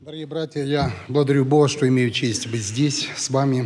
Дорогие братья, я благодарю Бога, что имею честь быть здесь с вами.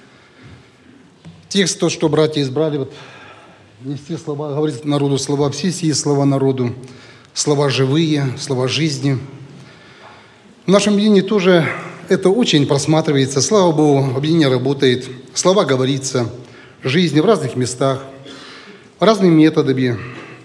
Текст, то, что братья избрали, нести слова, говорить народу слова, все сии слова народу, слова живые, слова жизни. В нашем объединении тоже это очень просматривается. Слава Богу, объединение работает, слова говорится, жизни в разных местах, разными методами.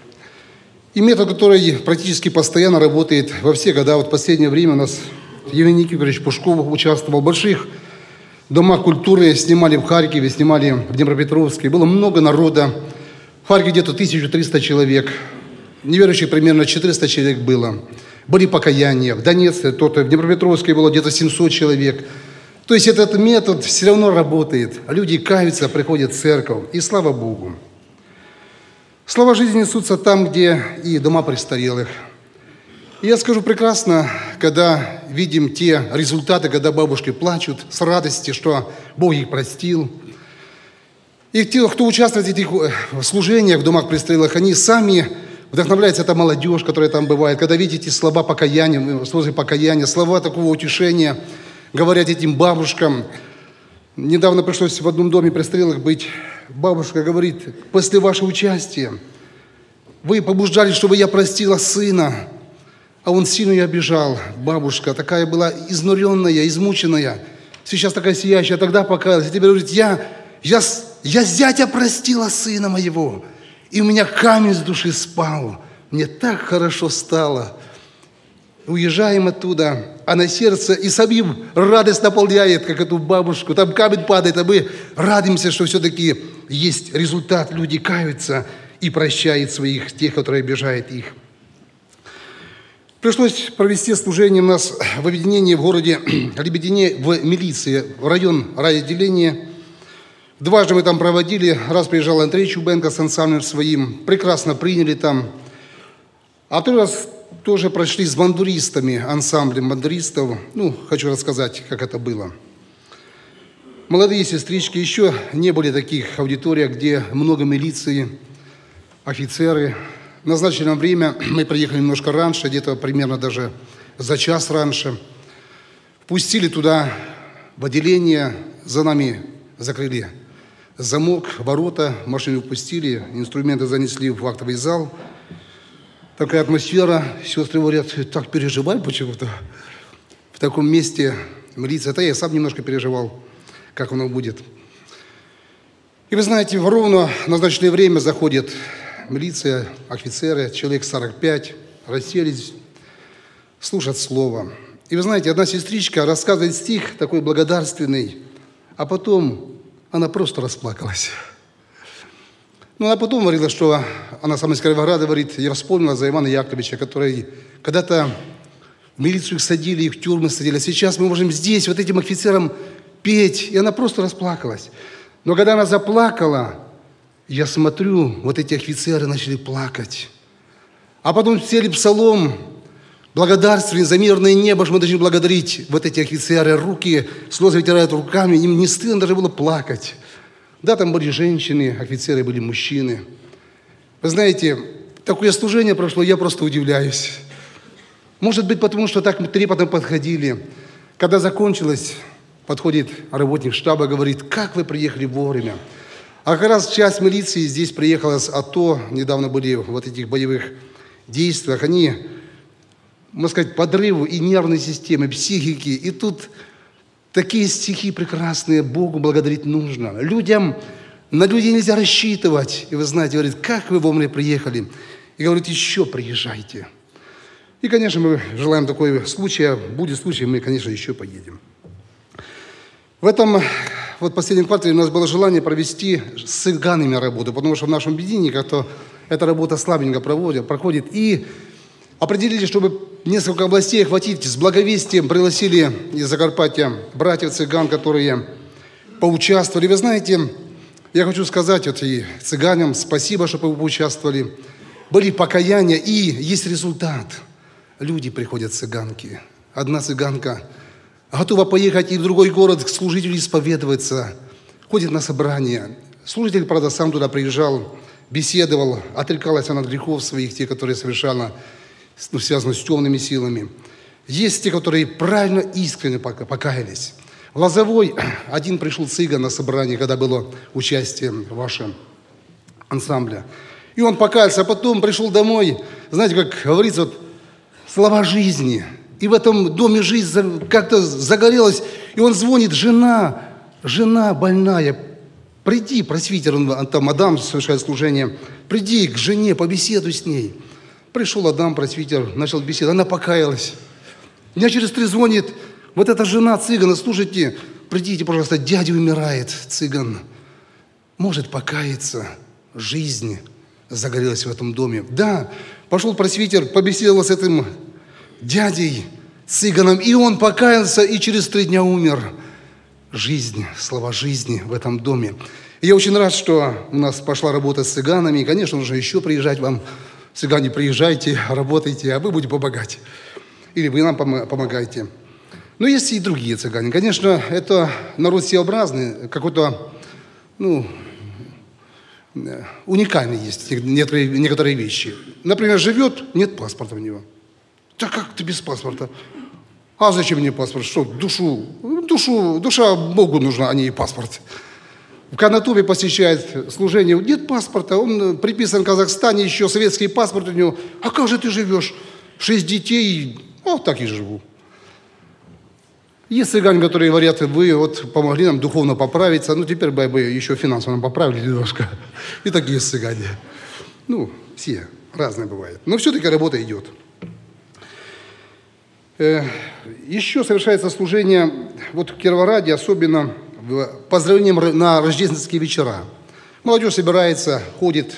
И метод, который практически постоянно работает во все года. Вот в последнее время у нас Евгений Никифорович Пушков участвовал в больших домах культуры, снимали в Харькове, снимали в Днепропетровске. Было много народа. В Харькове где-то 1300 человек. Неверующих примерно 400 человек было. Были покаяния. В Донецке, в Днепропетровске было где-то 700 человек. То есть этот метод все равно работает. Люди каются, приходят в церковь. И слава Богу. Слова жизни несутся там, где и дома престарелых. И я скажу прекрасно, когда видим те результаты, когда бабушки плачут с радости, что Бог их простил. И те, кто участвует в этих служениях в домах престарелых, они сами вдохновляются, эта молодежь, которая там бывает. Когда видите слова покаяния, слезы покаяния, слова такого утешения, говорят этим бабушкам. Недавно пришлось в одном доме престарелых быть. Бабушка говорит: после вашего участия вы побуждали, чтобы я простила сына, а он сильно ее обижал. Бабушка такая была изнуренная, измученная, сейчас такая сияющая, тогда покаялась. И теперь говорит: я зятя простила сына моего, и у меня камень с души спал. Мне так хорошо стало. Уезжаем оттуда, а на сердце и самим радость наполняет, как эту бабушку. Там камень падает, а мы радуемся, что все-таки есть результат. Люди каются и прощают своих, тех, которые обижают их. Пришлось провести служение у нас в объединении в городе Лебедине, в милиции, в район райотделения. Дважды мы там проводили. Раз приезжал Андрей Чубенко с ансамблем своим. Прекрасно приняли там. А второй раз тоже прошли с бандуристами, ансамблем бандуристов. Хочу рассказать, как это было. Молодые сестрички, еще не были таких аудиториях, где много милиции, офицеры. В назначенное время мы приехали немножко раньше, где-то примерно даже за час раньше. Впустили туда в отделение, за нами закрыли замок, ворота, машину впустили, инструменты занесли в актовый зал. Такая атмосфера, сестры говорят: так переживай почему-то. В таком месте милиция. Это я сам немножко переживал, как оно будет. И вы знаете, в ровно назначенное время заходит милиция, офицеры, человек 45, расселись, слушать слово. И вы знаете, одна сестричка рассказывает стих такой благодарственный, а потом она просто расплакалась. Она потом говорила, что она сама из Кировограда, говорит: я вспомнила за Ивана Яковлевича, который когда-то в милицию их садили, их в тюрьмы садили, а сейчас мы можем здесь вот этим офицерам петь. И она просто расплакалась. Но когда она заплакала, я смотрю, вот эти офицеры начали плакать. А потом сели псалом благодарственный за мирное небо, что мы должны благодарить вот эти офицеры. Руки, слезы вытирают руками, им не стыдно даже было плакать. Да, там были женщины, офицеры были мужчины. Вы знаете, такое служение прошло, я просто удивляюсь. Может быть, потому что так трепетно подходили. Когда закончилось, подходит работник штаба, говорит: как вы приехали вовремя. А как раз часть милиции здесь приехала с АТО, недавно были в вот этих боевых действиях. Они, можно сказать, подрыву и нервной системы, психики. И тут такие стихи прекрасные, Богу благодарить нужно. На людей нельзя рассчитывать. И вы знаете, говорит: как вы вовремя приехали. И говорит: еще приезжайте. И, конечно, мы желаем такого случая. Будет случай, мы, конечно, еще поедем. В этом последнем квартале у нас было желание провести с цыганами работу, потому что в нашем объединении как-то эта работа слабенько проходит. И определили, чтобы несколько областей охватить, с благовестием пригласили из Закарпатья братьев цыган, которые поучаствовали. Вы знаете, я хочу сказать и цыганам спасибо, что вы поучаствовали. Были покаяния, и есть результат. Люди приходят, цыганки. Одна цыганка готова поехать и в другой город к служителю исповедоваться. Ходит на собрание. Служитель, правда, сам туда приезжал, беседовал, отрекалась она от грехов своих, те, которые совершала, связано с темными силами. Есть те, которые правильно, искренне покаялись. В Лозовой один пришел цыган на собрание, когда было участие вашего ансамбля. И он покаялся, а потом пришел домой, знаете, как говорится, вот, слова жизни. И в этом доме жизнь как-то загорелась. И он звонит, жена больная, приди, пресвитер, там Адам совершает служение, приди к жене, побеседуй с ней. Пришел Адам, пресвитер, начал беседовать, она покаялась. Меня через 3 звонит, вот эта жена цыгана, слушайте, придите, пожалуйста, дядя умирает, цыган, может покаяться, жизнь загорелась в этом доме. Да, пошел пресвитер, побеседовал с этим дядей, цыганом, и он покаялся, и через 3 дня умер. Жизнь, слова жизни в этом доме. И я очень рад, что у нас пошла работа с цыганами, и, конечно, нужно еще приезжать вам. Цыгане, приезжайте, работайте, а вы будете помогать. Или вы нам помогаете. Но есть и другие цыгане. Конечно, это народ своеобразный, какой-то, уникальный есть некоторые вещи. Например, живет, нет паспорта у него. Да как ты без паспорта? А зачем мне паспорт? Что, душа Богу нужна, а не паспорт. В Канатове посещает служение, нет паспорта, он приписан в Казахстане, еще советский паспорт у него. А как же ты живешь? 6 детей, вот так и живу. Есть цыгане, которые говорят, вы вот помогли нам духовно поправиться, теперь бы еще финансово нам поправили немножко. И такие цыгане. Все разные бывают. Но все-таки работа идет. Еще совершается служение, вот в Кировограде, особенно поздравлением на рождественские вечера. Молодежь собирается, ходит,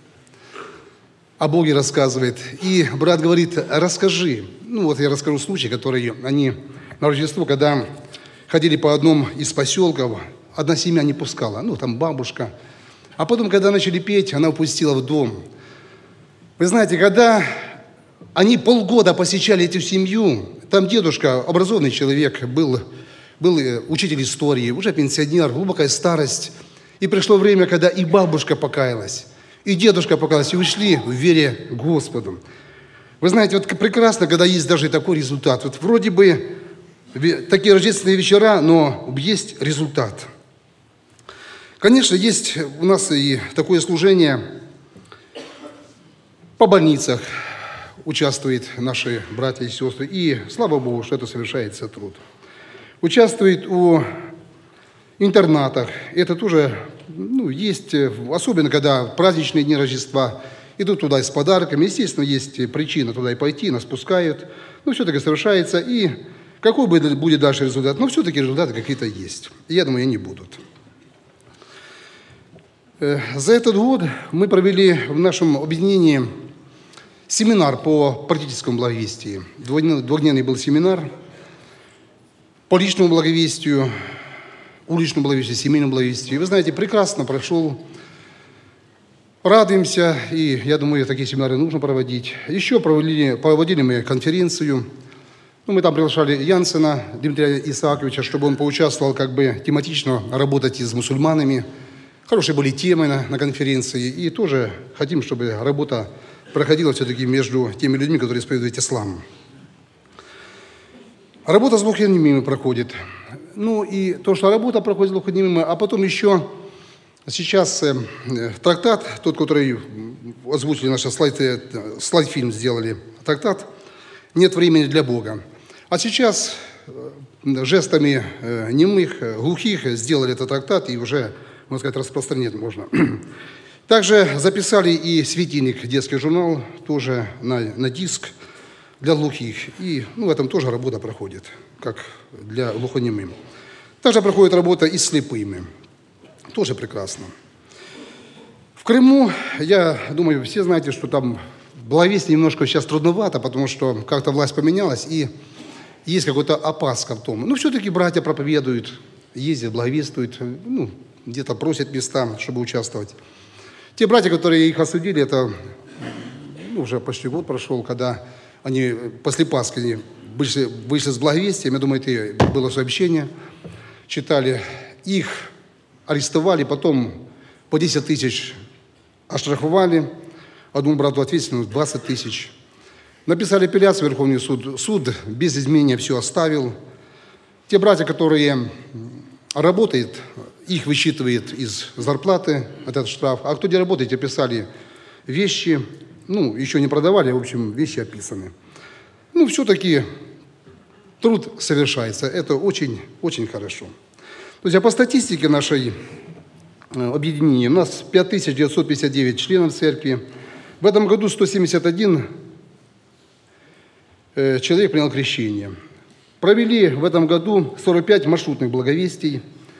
о Боге рассказывает. И брат говорит, расскажи. Я расскажу случай, который они на Рождество, когда ходили по одному из поселков, одна семья не пускала, там бабушка. А потом, когда начали петь, она упустила в дом. Вы знаете, когда они полгода посещали эту семью, там дедушка, образованный человек, был учитель истории, уже пенсионер, глубокая старость. И пришло время, когда и бабушка покаялась, и дедушка покаялся, и ушли в вере к Господу. Вы знаете, вот прекрасно, когда есть даже такой результат. Вот вроде бы такие рождественные вечера, но есть результат. Конечно, есть у нас и такое служение по больницах. Участвуют наши братья и сестры. И слава Богу, что это совершается труд. Участвует у интернатах. Это тоже есть, особенно когда праздничные дни Рождества, идут туда с подарками. Естественно, есть причина туда и пойти, нас пускают. Все-таки совершается. И какой будет дальше результат? Но все-таки результаты какие-то есть. И я думаю, они будут. За этот год мы провели в нашем объединении семинар по практическому благовестию. Двухдневный был семинар по личному благовестию, уличному благовестию, семейному благовестию. И вы знаете, прекрасно прошел. Радуемся, и я думаю, такие семинары нужно проводить. Еще проводили мы конференцию. Мы там приглашали Янсена Дмитрия Исааковича, чтобы он поучаствовал тематично работать с мусульманами. Хорошие были темы на конференции. И тоже хотим, чтобы работа проходила все-таки между теми людьми, которые исповедуют ислам. Работа с глухонемыми проходит. И то, что работа проходит с глухонемыми, а потом еще сейчас трактат, тот, который озвучили наши слайд-фильм сделали, трактат «Нет времени для Бога». А сейчас жестами немых, глухих сделали этот трактат и уже, можно сказать, распространять можно. Также записали и светильник, детский журнал, тоже на диск для глухих. И в этом тоже работа проходит, как для глухонемых. Также проходит работа и с слепыми. Тоже прекрасно. В Крыму, я думаю, все знаете, что там благовестие немножко сейчас трудновато, потому что как-то власть поменялась, и есть какая-то опаска в том. Все-таки братья проповедуют, ездят, благовествуют, где-то просят места, чтобы участвовать. Те братья, которые их осудили, это уже почти год прошел, когда они после Пасхи вышли с благовестием, я думаю, это было сообщение, читали, их арестовали, потом по 10 тысяч оштрафовали, одному брату ответственность 20 тысяч. Написали апелляцию в Верховный суд. Суд без изменения все оставил. Те братья, которые работают, их высчитывает из зарплаты этот штраф. А кто где работает, описали вещи. Еще не продавали, в общем, вещи описаны. Все-таки труд совершается. Это очень, очень хорошо. Друзья, по статистике нашей объединения у нас 5959 членов церкви. В этом году 171 человек принял крещение. Провели в этом году 45 маршрутных благовестий,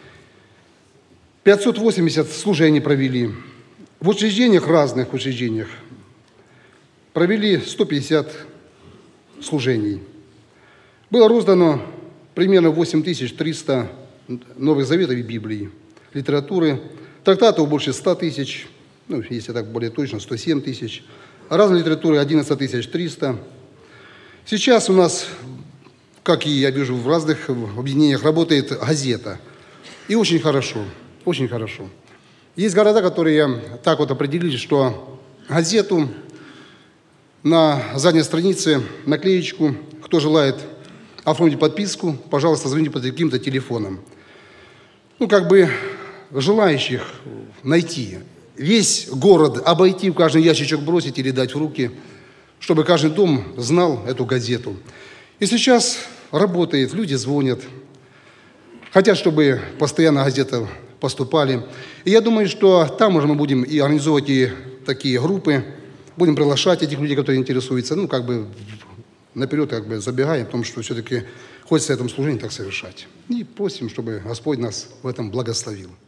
580 служений провели. В учреждениях, разных учреждениях, провели 150 служений. Было роздано примерно 8300 Новых Заветов и Библии, литературы, трактатов больше 100 тысяч, если так более точно, 107 тысяч, разной литературы 11 300. Сейчас у нас, как и я вижу в разных объединениях, работает газета. И очень хорошо, очень хорошо. Есть города, которые так вот определили, что газету на задней странице, наклеечку, кто желает оформить подписку, пожалуйста, звоните по таким-то телефонам. Желающих найти, весь город обойти, в каждый ящичок бросить или дать в руки, чтобы каждый дом знал эту газету. И сейчас работает, люди звонят, хотят, чтобы постоянно газеты поступали. И я думаю, что там уже мы будем и организовывать и такие группы, будем приглашать этих людей, которые интересуются, наперед забегаем, потому что все-таки хочется в этом служении так совершать. И просим, чтобы Господь нас в этом благословил.